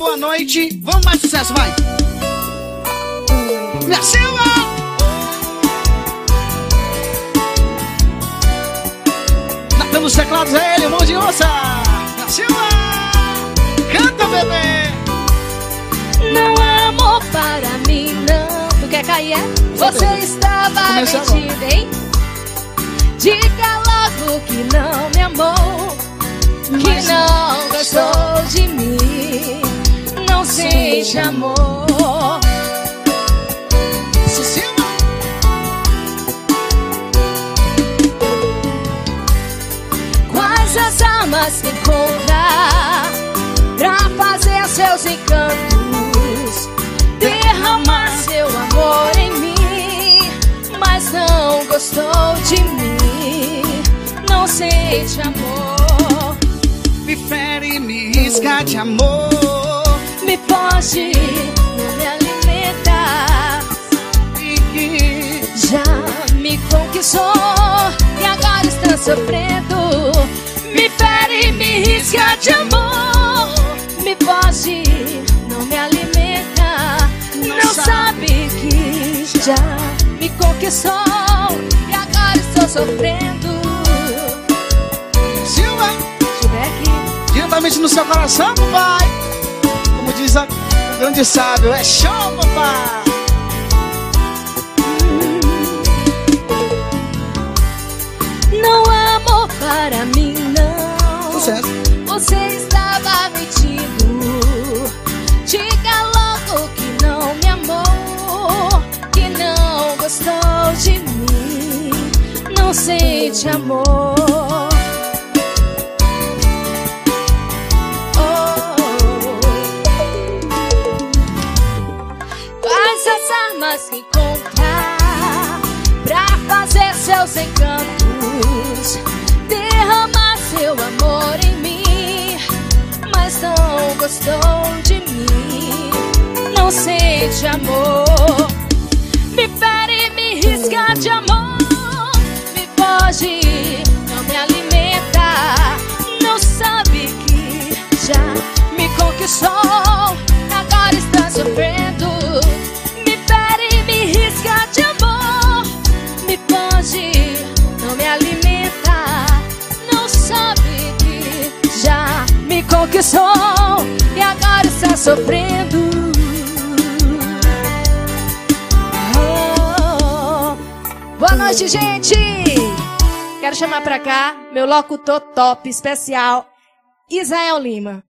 boa noite. Vamos mais sucesso, vai. Minha Silva! Nos teclados é ele, mão de onça. Minha Silva! Canta, bebê! Não há amor para mim, não. Tu quer cair, é? Você estava mentindo, hein? Diga logo que não me amou, que não gostou de mim, não sente amor. Quais as armas que encontrar pra fazer seus encantos, derramar seu amor em mim, mas não gostou de mim, não sente amor. Me fere, me risca de amor, me foge, não me alimenta, e já me conquistou e agora está sofrendo. Me fere, me risca de amor, me foge, não me alimenta, não sabe que já me conquistou e agora estou sofrendo. Silva! Aqui. Diretamente no seu coração, papai. Como diz o grande sábio, é show, papai. Não há amor para mim, não. Sucesso. Você estava mentindo. Diga logo que não me amou, que não gostou de mim, não sente amor. Quais as armas que encontrar pra fazer seus encantos, derramar seu amor em mim, mas não gostou de mim, não sente amor. Me fere, me risca de amor, me foge, não me alimenta, não sabe que já me conquistou, agora está sofrendo. Me fere, me risca de amor, me foge, não me alimenta, não sabe que já me conquistou e agora está sofrendo. Boa noite, gente! Quero chamar pra cá meu locutor top especial, Israel Lima.